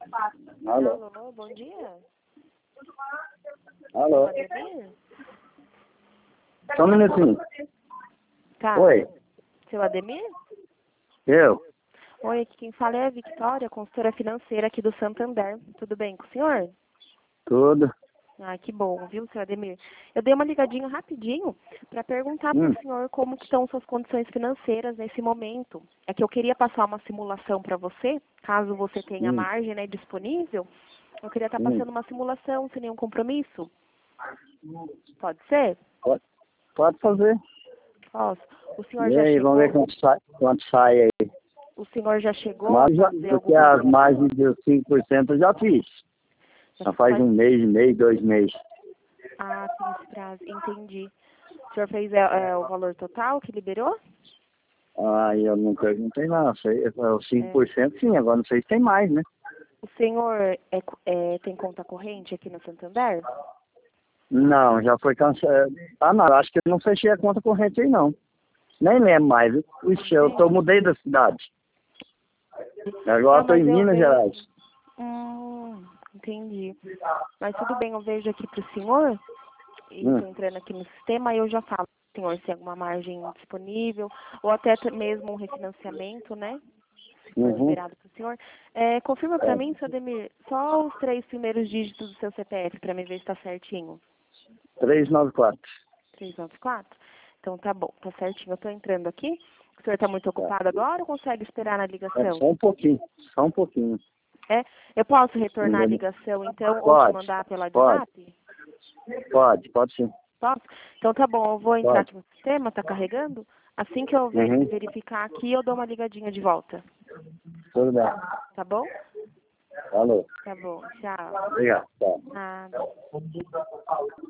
Alô? Alô, bom dia. Alô? Ademir? Só um minutinho. Tá. Oi, Seu Ademir? eu? Oi, aqui quem fala é a Victoria, consultora financeira aqui do Santander. Tudo bem com o senhor? Tudo. Ah, que bom, viu, seu Ademir? Eu dei uma ligadinha rapidinho para perguntar para Hum, o senhor como que estão suas condições financeiras nesse momento. É que eu queria passar uma simulação para você, caso você tenha hum, margem, né, disponível. Eu queria estar hum. passando uma simulação sem nenhum compromisso. Pode ser? Pode fazer. Posso. O senhor E já aí, vamos ver chegou? quanto sai aí. O senhor já chegou a Mas já, fazer porque alguma as simulação? margens de 5% eu já fiz. Já Já faz faz... um mês e meio, 2 meses. Ah, tem esse prazo. Entendi. O senhor fez o valor total que liberou? Aí eu não perguntei não, sei, os É. 5% sim, agora não sei se tem mais, né? O senhor tem conta corrente aqui no Santander? Não, já foi cancelado. Ah, não, acho que eu não fechei a conta corrente aí não. Nem lembro mais. Ixi, mudei da cidade. Agora Não, estou em mas eu Minas vejo. Gerais. Entendi. Mas tudo bem, eu vejo aqui para o senhor, e Hum, estou entrando aqui no sistema, e eu já falo, senhor, se tem alguma margem disponível, ou até mesmo um refinanciamento, né? Se for uhum. liberado para o senhor. Confirma para mim, seu Ademir, só os 3 primeiros dígitos do seu CPF, para me ver se está certinho. 394. 394? Então tá bom, tá certinho. Eu estou entrando aqui. O senhor está muito Tá. ocupado agora ou consegue esperar na É ligação? só um pouquinho, só um pouquinho. É? Eu posso retornar a Entendeu? ligação então ou te Pode, mandar pela pode, WhatsApp? pode sim. Posso? Então tá bom, eu vou entrar Pode. aqui no sistema, tá carregando. Assim que eu Uhum. verificar aqui, eu dou uma ligadinha de volta. Tudo bem. Tá bom? Falou. Tá bom, tchau. Obrigado. Tchau. Nada.